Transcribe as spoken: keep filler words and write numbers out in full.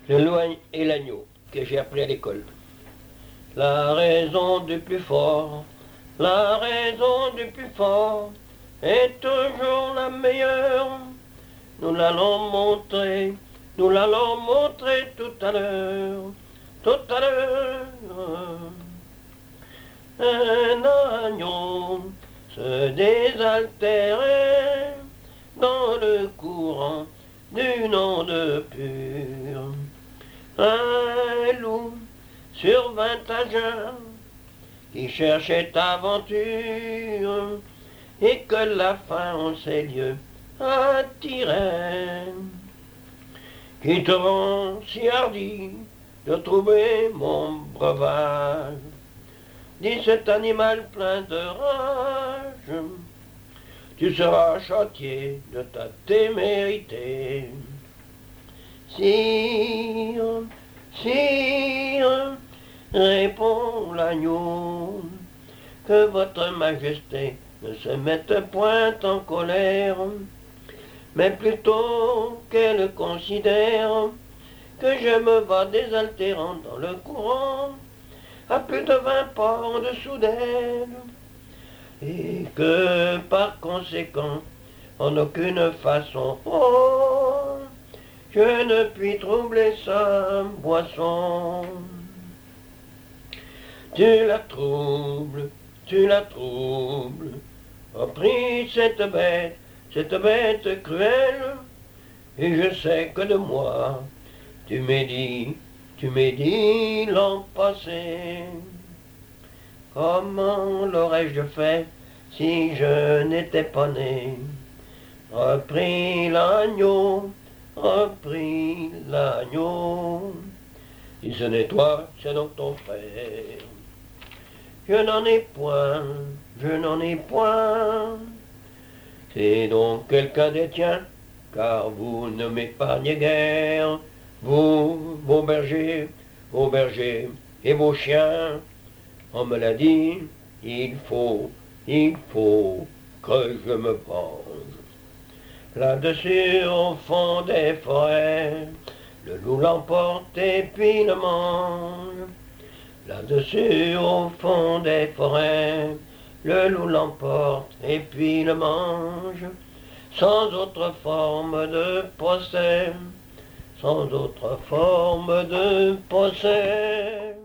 Le loup et l'agneau que j'ai appris à l'école. La raison du plus fort, la raison du plus fort est toujours la meilleure. Nous l'allons montrer, nous l'allons montrer tout à l'heure, tout à l'heure. Un agneau se désaltérait dans le courant d'une onde pure. Un loup survint à jeun qui cherchait aventure et que la faim en ces lieux attirait. Qui te rend si hardi de trouver mon breuvage? Dit cet animal plein de rage, tu seras châtié de ta témérité. Sire, sire, répond l'agneau, que votre majesté ne se mette point en colère, mais plutôt qu'elle considère que je me vas désaltérant dans le courant, à plus de vingt pas en dessous d'elle, et que par conséquent, en aucune façon, oh, je ne puis troubler sa boisson. Tu la troubles, tu la troubles, reprit cette bête, cette bête cruelle, et je sais que de moi, tu m'as dit, tu m'as dit l'an passé. Comment l'aurais-je fait si je n'étais pas né? Reprit l'agneau, reprit l'agneau. Si ce n'est toi, c'est donc ton frère. Je n'en ai point, je n'en ai point. C'est donc quelqu'un des tiens, car vous ne m'épargnez guère. Vous, vos bergers, vos bergers et vos chiens, on me l'a dit, il faut, il faut que je me venge. Là-dessus, au fond des forêts, le loup l'emporte et puis le mange. Là-dessus, au fond des forêts, le loup l'emporte et puis le mange. Sans autre forme de procès, sans autre forme de procès.